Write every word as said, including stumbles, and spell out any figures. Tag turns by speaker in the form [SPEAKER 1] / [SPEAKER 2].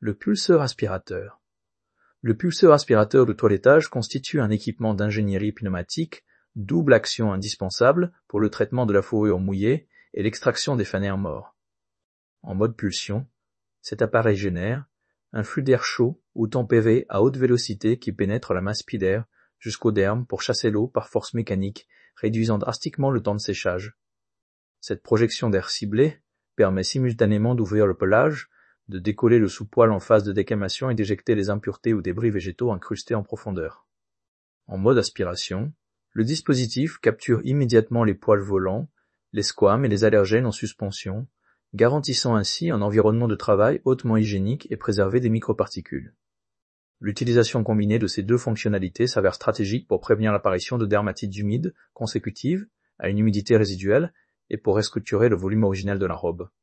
[SPEAKER 1] Le pulseur aspirateur. Le pulseur aspirateur de toilettage constitue un équipement d'ingénierie pneumatique double action indispensable pour le traitement de la fourrure mouillée et l'extraction des fanères morts. En mode pulsion, cet appareil génère un flux d'air chaud ou tempéré à haute vélocité qui pénètre la masse pilaire jusqu'au derme pour chasser l'eau par force mécanique, réduisant drastiquement le temps de séchage. Cette projection d'air ciblé permet simultanément d'ouvrir le pelage, de décoller le sous-poil en phase de décamation et d'éjecter les impuretés ou débris végétaux incrustés en profondeur. En mode aspiration, le dispositif capture immédiatement les poils volants, les squames et les allergènes en suspension, garantissant ainsi un environnement de travail hautement hygiénique et préservé des microparticules. L'utilisation combinée de ces deux fonctionnalités s'avère stratégique pour prévenir l'apparition de dermatites humides consécutives à une humidité résiduelle et pour restructurer le volume original de la robe.